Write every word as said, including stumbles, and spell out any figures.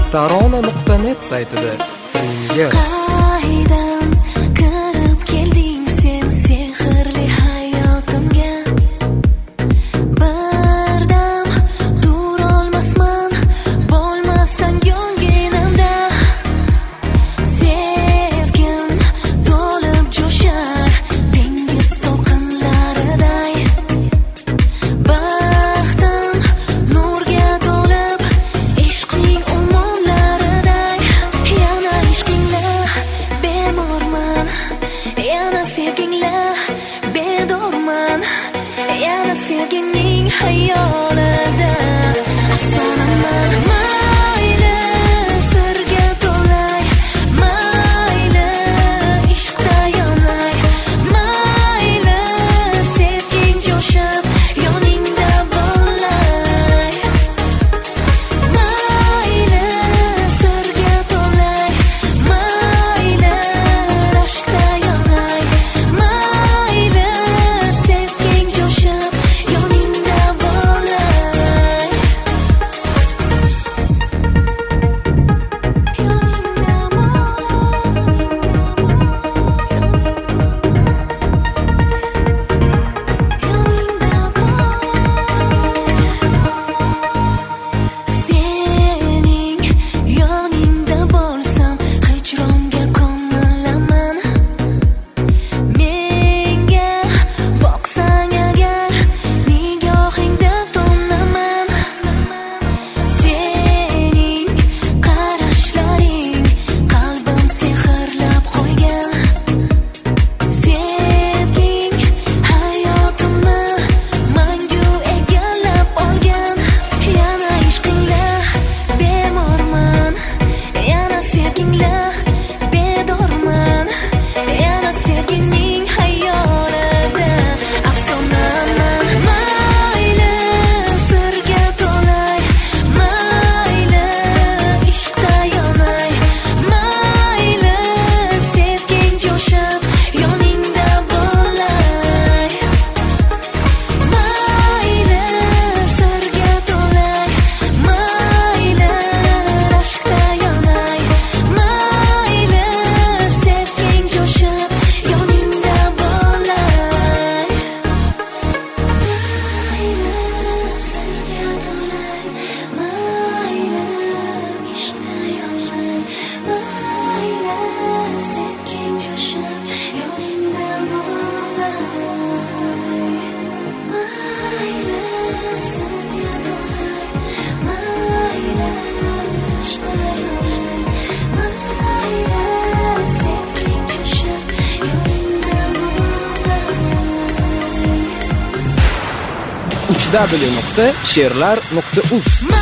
tarona nuqta net saytida Ringga Qaydam kirib kelding sen sehrli hayotimga. Birdam turolmasman bo'lmasang yonginamda. Sevgim to'lib jo'shar dengiz to'lqinlariday. Baxtim nurga to'lib ishqing umonlariday. Yana ishqingla bemorman, yana sevgingla bedorman, yana sevgingning xayolida afsonaman. Mayli sirga to'lay, mayli ishqda yonay, mayli sevging jo'shib yoningda bo'lay. Mayli sirga to'lay, mayli rashkda yonay, mayli sevging jo'shib yoningda bo'lay. Sening yoningda bo'lsam hijronga ko'milaman. Menga boqsang agar nigohingda to'naman. Sening qarashlaring qalbim sehrlab qo'ygan. Sevging hayotimni mangu egallab olgan. Yana ishqingla bemorman, yana sevgingla bedorman, yana sevgingning xayolida afsonaman. Mayli sirga to'lay, mayli ishqda yonay, mayli sevging jo'shib yoningda bo'lay. Mayli sirga to'lay, mayli rashkda yonay, mayli sevging jo'shib yoningda bo'lay. Mayli sirga to'lay, mayli ishqda yonay, mayli sevging jo'shib yoningda bo'lay. Mayli sirga to'lay, mayli ishqda yonay, mayli sevging jo'shib yoningda bo'lay. uch w nuqta she'rlar nuqta uz